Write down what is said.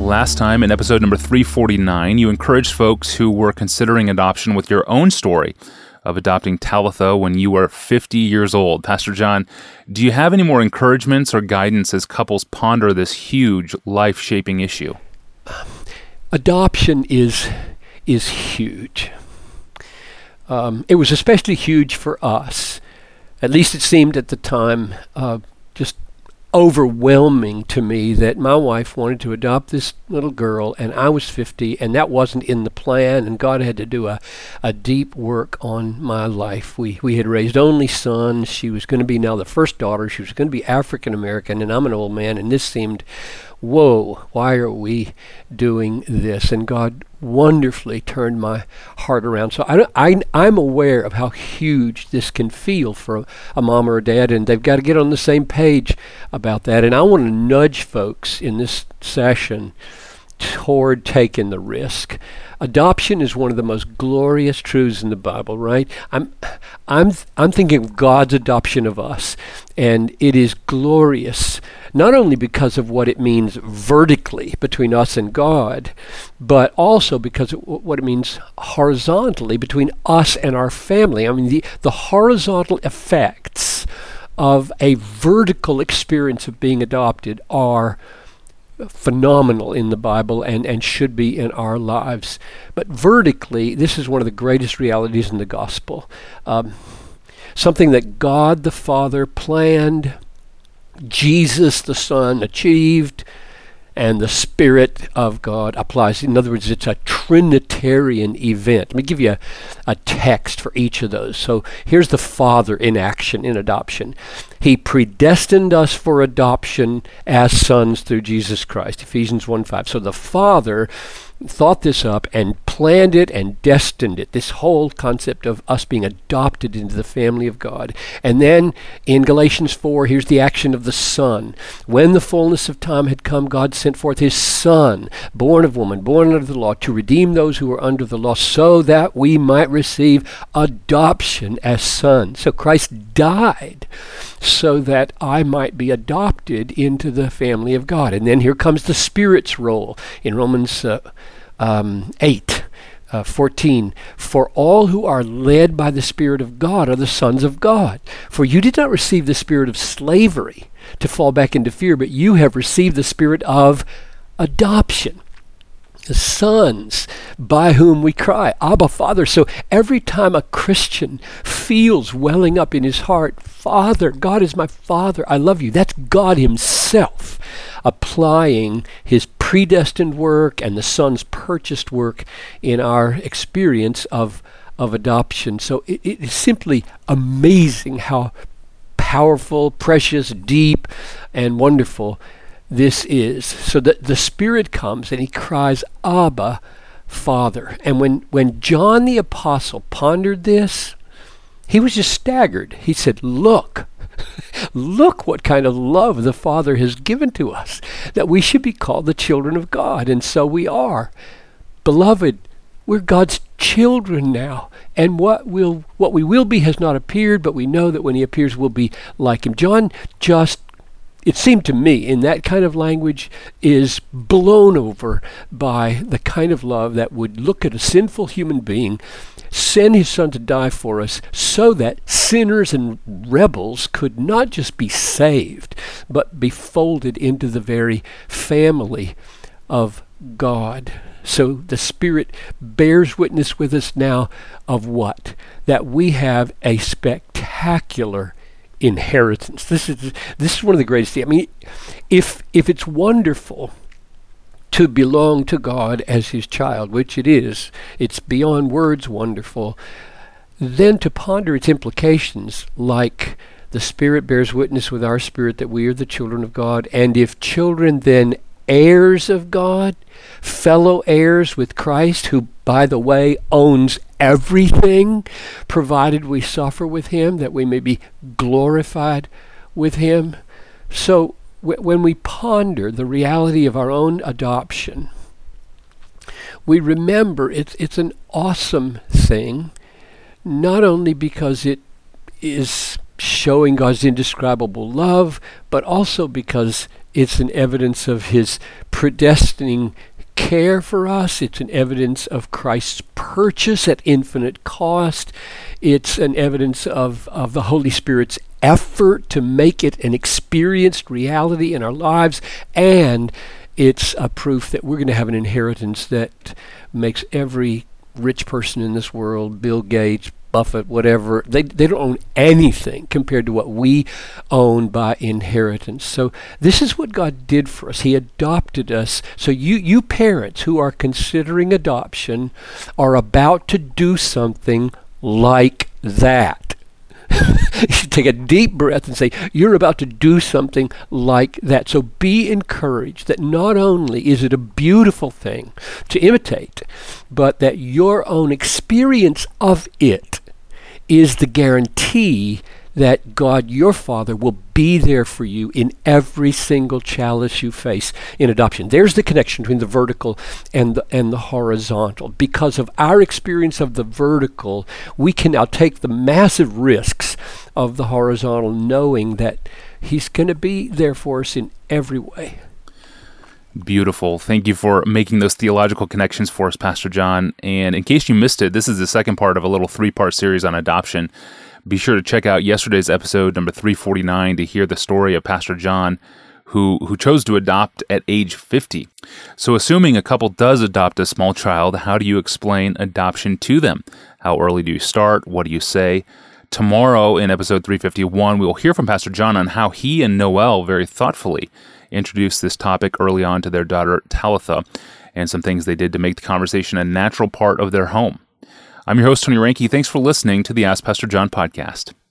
Last time, in episode number 349, you encouraged folks who were considering adoption with your own story of adopting Talitha when you were 50 years old. Pastor John, do you have any more encouragements or guidance as couples ponder this huge, life-shaping issue? Adoption is huge. It was especially huge for us. At least it seemed at the time just overwhelming to me that my wife wanted to adopt this little girl, and I was 50, and that wasn't in the plan, and God had to do a deep work on my life. We had raised only sons. She was going to be now the first daughter. She was going to be African American, and I'm an old man, and this seemed, whoa, why are we doing this? And God wonderfully turned my heart around. So I'm aware of how huge this can feel for a mom or a dad, and they've got to get on the same page about that. And I want to nudge folks in this session toward taking the risk. Adoption is one of the most glorious truths in the Bible, right? I'm thinking of God's adoption of us, and it is glorious, not only because of what it means vertically between us and God, but also because of what it means horizontally between us and our family. I mean, the horizontal effects of a vertical experience of being adopted are phenomenal in the Bible and should be in our lives. But vertically, this is one of the greatest realities in the gospel. Something that God the Father planned, Jesus the Son achieved, and the Spirit of God applies. In other words, it's a Trinitarian event. Let me give you a text for each of those. So here's the Father in action in adoption. He predestined us for adoption as sons through Jesus Christ, Ephesians 1:5. So the Father thought this up and planned it and destined it, this whole concept of us being adopted into the family of God. And then in Galatians 4, here's the action of the Son. When the fullness of time had come, God sent forth his Son, born of woman, born under the law, to redeem those who were under the law, so that we might receive adoption as sons. So Christ died so that I might be adopted into the family of God. And then here comes the Spirit's role in Romans 8:14. For all who are led by the Spirit of God are the sons of God. For you did not receive the spirit of slavery to fall back into fear, but you have received the spirit of adoption, the sons by whom we cry, Abba, Father. So every time a Christian feels welling up in his heart, Father, God is my Father, I love you, that's God himself applying his predestined work and the Son's purchased work in our experience of adoption. So it is simply amazing how powerful, precious, deep, and wonderful this is. So that the Spirit comes and he cries, Abba, Father. And when John the Apostle pondered this, he was just staggered. He said, look what kind of love the Father has given to us, that we should be called the children of God. And so we are. Beloved, we're God's children now. And what we will be has not appeared, but we know that when he appears, we'll be like him. John just, it seemed to me, in that kind of language, is blown over by the kind of love that would look at a sinful human being, send his Son to die for us, so that sinners and rebels could not just be saved, but be folded into the very family of God. So the Spirit bears witness with us now of what? That we have a spectacular inheritance. This is one of the greatest things. I mean, if it's wonderful to belong to God as his child, which it is, it's beyond words wonderful, then to ponder its implications, like the Spirit bears witness with our spirit that we are the children of God, and if children, then heirs of God, fellow heirs with Christ, who, by the way, owns everything, provided we suffer with him, that we may be glorified with him. So when we ponder the reality of our own adoption, we remember it's an awesome thing, not only because it is showing God's indescribable love, but also because It's an evidence of his predestining care for us. It's an evidence of Christ's purchase at infinite cost. It's an evidence of the Holy Spirit's effort to make it an experienced reality in our lives. And it's a proof that we're going to have an inheritance that makes every rich person in this world, Bill Gates, Buffett, whatever, they don't own anything compared to what we own by inheritance. So this is what God did for us. He adopted us. So you parents who are considering adoption are about to do something like that. You should take a deep breath and say, you're about to do something like that. So be encouraged that not only is it a beautiful thing to imitate, but that your own experience of it is the guarantee that God, your Father, will be there for you in every single chalice you face in adoption. There's the connection between the vertical and the horizontal. Because of our experience of the vertical, we can now take the massive risks of the horizontal, knowing that He's going to be there for us in every way. Beautiful. Thank you for making those theological connections for us, Pastor John. And in case you missed it, this is the second part of a little 3-part series on adoption. Be sure to check out yesterday's episode, number 349, to hear the story of Pastor John, who chose to adopt at age 50. So assuming a couple does adopt a small child, how do you explain adoption to them? How early do you start? What do you say? Tomorrow in episode 351, we will hear from Pastor John on how he and Noelle very thoughtfully introduced this topic early on to their daughter Talitha, and some things they did to make the conversation a natural part of their home. I'm your host, Tony Reinke. Thanks for listening to the Ask Pastor John podcast.